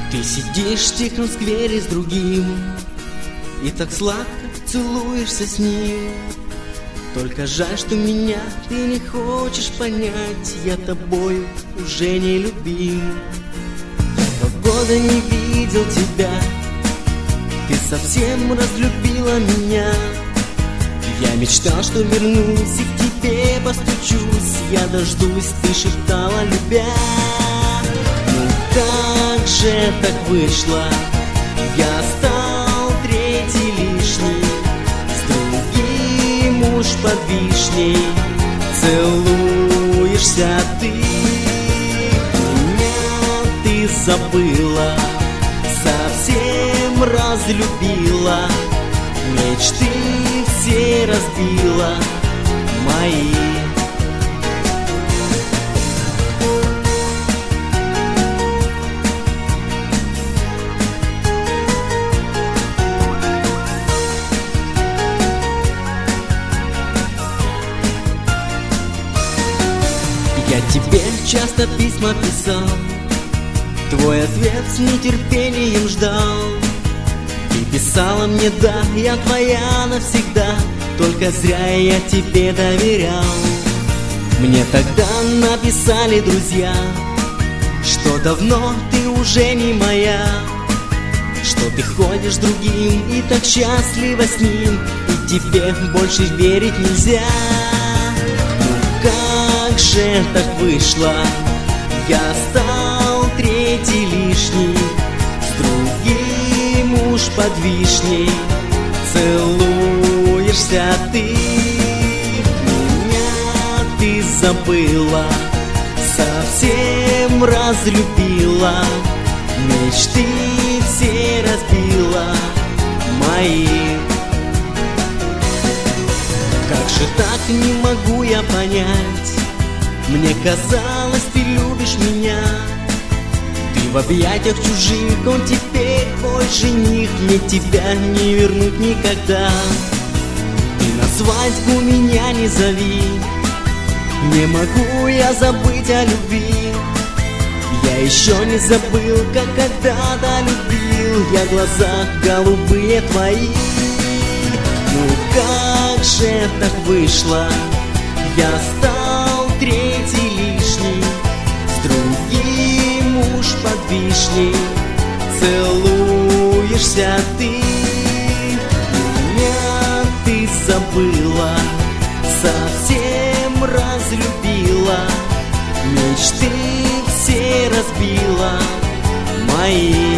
Ты сидишь в тихом сквере с другим и так сладко целуешься с ним. Только жаль, что меня ты не хочешь понять, я тобою уже не любим. Я 2 года не видел тебя, ты совсем разлюбила меня. Я мечтал, что вернусь и к тебе постучусь, я дождусь, ты шептала, любя. Ну как же так вышло, я стал третий лишний, с другим уж под вишней целуешься ты. Меня ты забыла, совсем разлюбила, мечты все разбила мои. Я тебе часто письма писал, твой ответ с нетерпением ждал. Ты писала мне: да, я твоя навсегда, только зря я тебе доверял. Мне тогда написали друзья, что давно ты уже не моя, что ты ходишь с другим и так счастлива с ним, и тебе больше верить нельзя. Ну как же так вышло, я стал третий лишний, с другим уж под вишней целуешься ты. Меня ты забыла, совсем разлюбила, мечты все разбила мои. Как же так, не могу я понять, мне казалось, ты любишь меня. Ты в объятиях чужих, он теперь твой жених, мне тебя не вернуть никогда. Ты на свадьбу меня не зови, не могу я забыть о любви. Я еще не забыл, как когда-то любил я глаза голубые твои. Ну как же так вышло, я стал третий лишний, с другим уж под вишней целуешься ты. Меня ты забыла, совсем разлюбила, мечты все разбила мои.